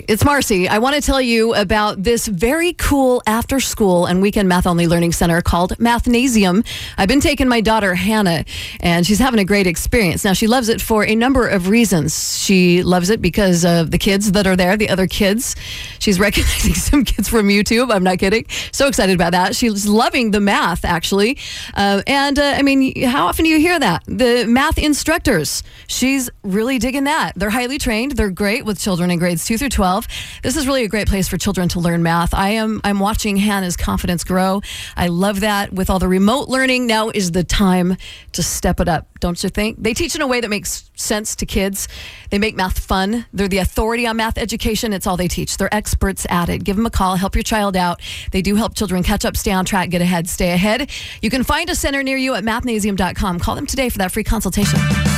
It's Marcy. I want to tell you about this very cool after-school and weekend math-only learning center called Mathnasium. I've been taking my daughter, Hannah, and she's having a great experience. Now, she loves it for a number of reasons. She loves it because of the kids that are there, the other kids. She's recognizing some kids from YouTube. I'm not kidding. So excited about that. She's loving the math, actually. I mean, how often do you hear that? The math instructors, she's really digging that. They're highly trained. They're great with children in grades 2 through 12. This is really a great place for children to learn math. I'm watching Hannah's confidence grow. I love that. With all the remote learning, now is the time to step it up, don't you think? They teach in a way that makes sense to kids. They make math fun. They're the authority on math education. It's all they teach. They're experts at it. Give them a call. Help your child out. They do help children catch up, stay on track, get ahead, stay ahead. You can find a center near you at mathnasium.com. Call them today for that free consultation.